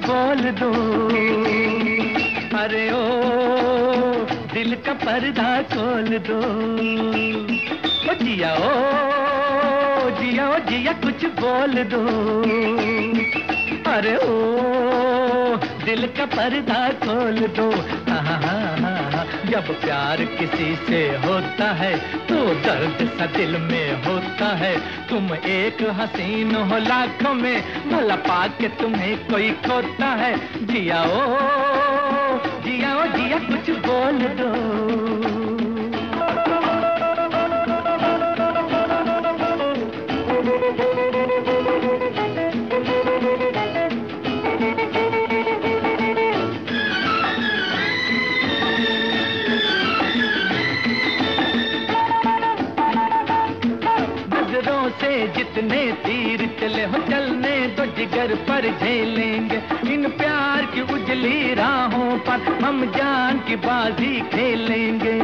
बोल दो। अरे ओ दिल का पर्दा खोल दो। ओ जिया ओ जिया ओ जिया कुछ बोल दो। अरे ओ दिल का पर्दा खोल दो। हाँ हाँ हाँ हाँ। जब प्यार किसी से होता है तो दर्द सा दिल में होता है। तुम एक हसीन हो लाखों में, भला पाके तुम्हें कोई खोता है। जिया ओ जिया कुछ बोल दो। से जितने तीर चले हो चलने तो जिगर पर झेलेंगे। इन प्यार की उजली राहों पर हम जान की बाजी खेलेंगे।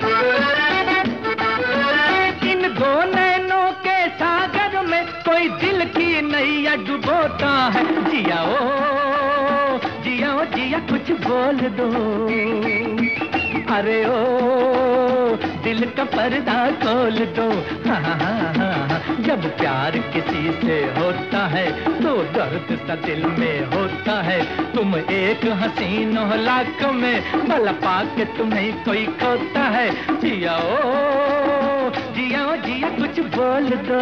इन दो नैनों के सागर में कोई दिल की नैया डुबोता है। जिया ओ जिया कुछ बोल दो। अरे ओ दिल का पर्दा खोल दो। हाँ हाँ हाँ। जब प्यार किसी से होता है तो दर्द सा दिल में होता है। तुम एक हसीन हो लाखों में, भला पाके तुम्हें कोई खोता है। जिया ओ जिया कुछ बोल दो।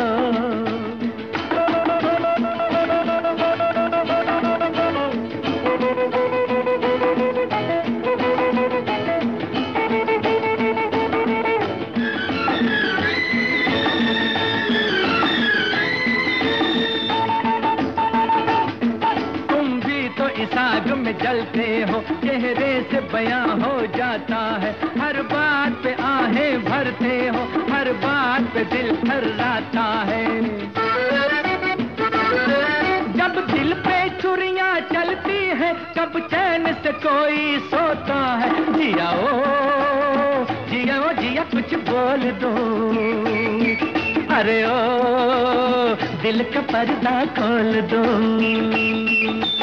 इस आग में जलते हो, चेहरे से बयां हो जाता है। हर बात पे आहें भरते हो, हर बात पे दिल थर्राता है। जब दिल पे छुरियां चलती हैं, कब चैन से कोई सोता है। जिया ओ जिया कुछ बोल दो। अरे ओ दिल का पर्दा खोल दो।